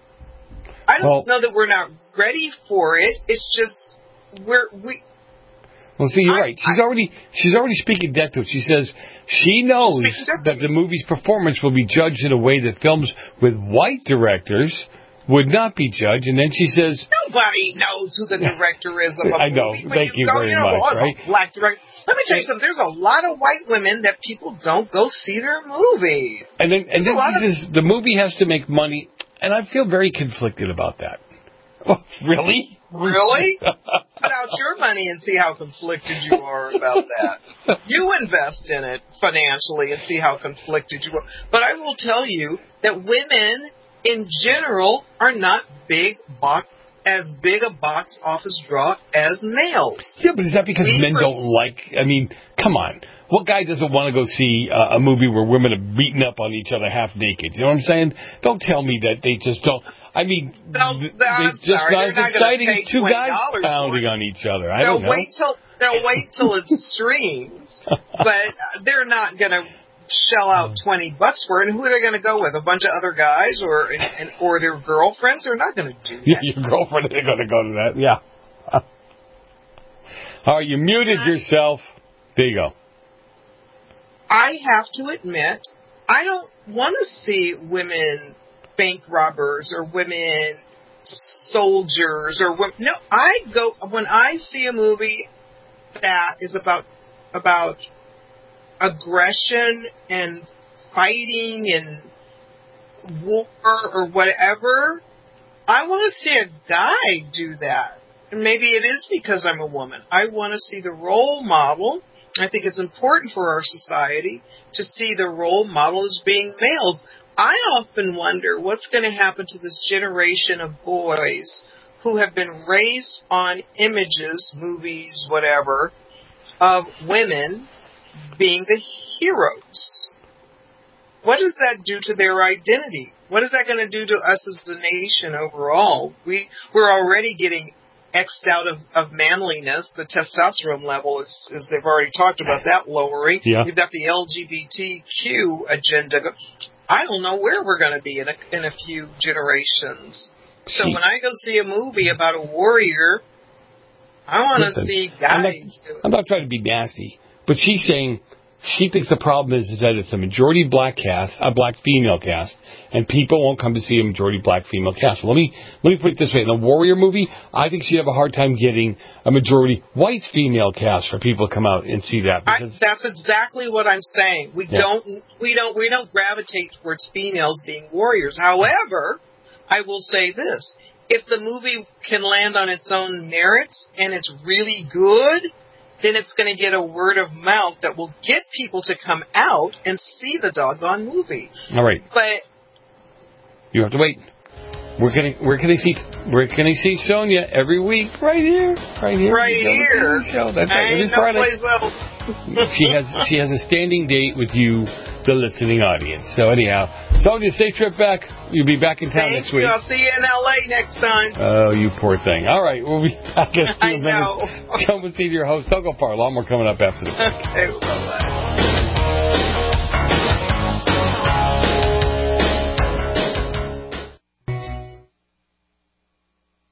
[SPEAKER 19] I don't well, know that we're not ready for it. It's just we're we.
[SPEAKER 2] Well, see, you're I, right. She's I, already she's already speaking death to it. She says she knows that the movie's performance will be judged in a way that films with white directors would not be judged. And then she says,
[SPEAKER 19] nobody knows who the director is of a
[SPEAKER 2] I know.
[SPEAKER 19] movie.
[SPEAKER 2] Thank you,
[SPEAKER 19] you go,
[SPEAKER 2] very
[SPEAKER 19] you know,
[SPEAKER 2] much.
[SPEAKER 19] oh,
[SPEAKER 2] right?
[SPEAKER 19] Black director. Let me tell you something. There's a lot of white women that people don't go see their movies.
[SPEAKER 2] And then, and then
[SPEAKER 19] he
[SPEAKER 2] says the movie has to make money, and I feel very conflicted about that. Oh, really?
[SPEAKER 19] Really? Put out your money and see how conflicted you are about that. You invest in it financially and see how conflicted you are. But I will tell you that women, in general, are not big box as big a box office draw as males.
[SPEAKER 2] Yeah, but is that because we men pers- don't like... I mean, come on. What guy doesn't want to go see uh, a movie where women are beating up on each other half naked? You know what I'm saying? Don't tell me that they just don't... I mean,
[SPEAKER 19] they'll,
[SPEAKER 2] th- they're just
[SPEAKER 19] sorry,
[SPEAKER 2] not as
[SPEAKER 19] not
[SPEAKER 2] exciting as two guys
[SPEAKER 19] pounding
[SPEAKER 2] on each other. I
[SPEAKER 19] they'll
[SPEAKER 2] don't know.
[SPEAKER 19] Wait till, they'll wait till it streams, but they're not going to shell out twenty bucks for it. And who are they going to go with? A bunch of other guys or and, or their girlfriends? They're not going to do that.
[SPEAKER 2] Your girlfriend is going to go to that, yeah. Oh, you muted yourself. There you go.
[SPEAKER 19] I have to admit, I don't want to see women bank robbers or women soldiers or women. No, I go when I see a movie that is about about aggression and fighting and war or whatever. I want to see a guy do that. And maybe it is because I'm a woman. I want to see the role model. I think it's important for our society to see the role model as being males. I often wonder what's going to happen to this generation of boys who have been raised on images, movies, whatever, of women being the heroes. What does that do to their identity? What is that going to do to us as a nation overall? We, we're already getting X'd out of, of manliness. The testosterone level is, is, they've already talked about that lowering.
[SPEAKER 2] Yeah.
[SPEAKER 19] You've got the L G B T Q agenda. I don't know where we're going to be in a, in a few generations. So when I go see a movie about a warrior, I want to see guys
[SPEAKER 2] I'm not,
[SPEAKER 19] do it.
[SPEAKER 2] I'm not trying to be nasty, but she's saying she thinks the problem is, is that it's a majority black cast, a black female cast, and people won't come to see a majority black female cast. Well, let me let me put it this way: in the Warrior movie, I think she'd have a hard time getting a majority white female cast for people to come out and see that.
[SPEAKER 19] I, that's exactly what I'm saying. We
[SPEAKER 2] yeah.
[SPEAKER 19] don't we don't we don't gravitate towards females being warriors. However, I will say this: if the movie can land on its own merits and it's really good, then it's going to get a word of mouth that will get people to come out and see the doggone movie.
[SPEAKER 2] All right.
[SPEAKER 19] But
[SPEAKER 2] you have to wait. We're gonna we're gonna see we're gonna see Sonia every week right here, right here,
[SPEAKER 19] right here.
[SPEAKER 2] Show. That's right. Every
[SPEAKER 19] no
[SPEAKER 2] Friday.
[SPEAKER 19] place else.
[SPEAKER 2] she has she has a standing date with you, the listening audience. So anyhow, Sonia, safe trip back. You'll be back in town
[SPEAKER 19] Thank
[SPEAKER 2] next
[SPEAKER 19] you.
[SPEAKER 2] week.
[SPEAKER 19] I'll see you in L A next time.
[SPEAKER 2] Oh, you poor thing. All right, we'll be back in a few
[SPEAKER 19] I know.
[SPEAKER 2] minutes. Come and see your host. Don't go far. A lot more coming up after this.
[SPEAKER 19] Okay, bye-bye.